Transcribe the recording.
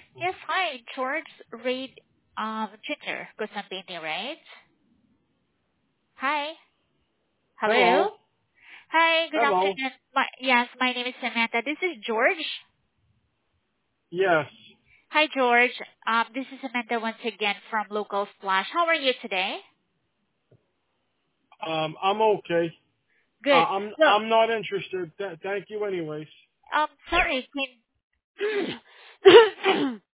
Yes, hi, George Reid Jr. Constantini, right? Hi. Hello. Hello. Hi, good Hello. afternoon. Yes, my name is Samantha. This is George. Yes. Hi, George. This is Samantha once again from Local Splash. How are you today? I'm okay. Good. Well, I'm not interested. Thank you anyways. sorry,